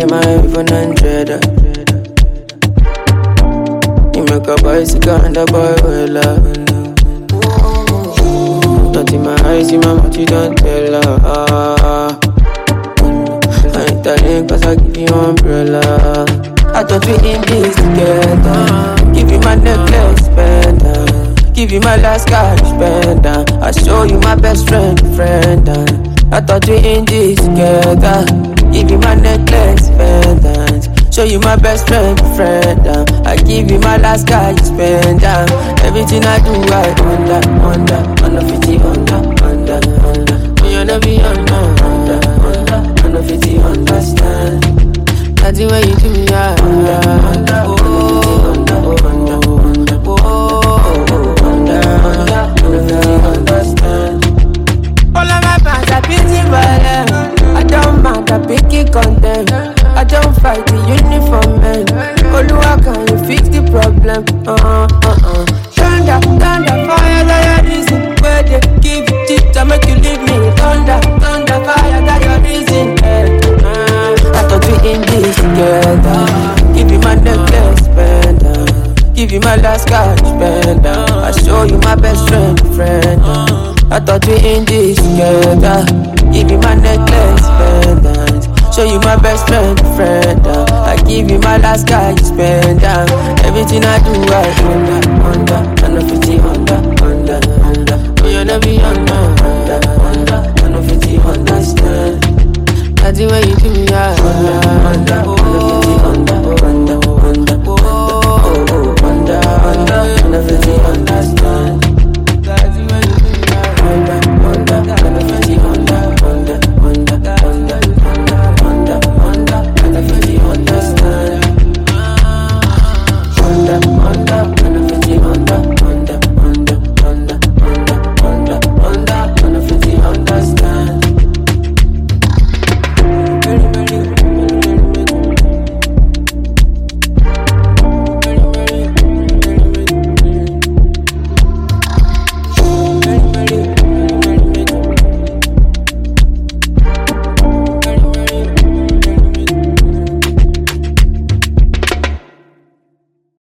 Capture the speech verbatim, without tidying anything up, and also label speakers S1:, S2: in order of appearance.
S1: get my iPhone and trader. You make a bicycle and a boy well up. Not in my eyes, in my mouth, you don't tell her. Ah. I ain't telling cause I give you umbrella. I thought we in this together. Give you my necklace, pendant. Give you my last cash, pendant. I show you my best friend, friend. I thought we in this together. Give you my necklace, pendant. Show you my best friend, friend. I give you my last cash, pendant. Everything I do, I under, under, under fifty, under, under, under. You never be under, under, under, under fifty, understand. That's the way you do me, yeah. Under, under, oh, under, oh, under, under, oh, under, under, under fifty, understand. All of my fans are busy violent. I don't mind, I pick it content. I don't fight the uniform man. Oluwa, can you fix the problem? Uh-uh, uh-uh. Thunder, thunder, fire, that your reason. Where they give you cheat to make you leave me. Thunder, thunder, fire, that your reason. Eh, uh, I thought we in this together. Give you my necklace, pendant. Give you my last cash, pendant. I show you my best friend, friend. I thought we in this together. Give you my necklace, pendant. Show you my best friend, friend. I give you my last cash, pendant. Everything I do, I under, under, under fifty, under, under, under. Oh, you never be under, under, under, under fifty, understand. That's the way you do me, yeah. Under, under, under fifty, under, under, under, under, under, under, under fifty, under.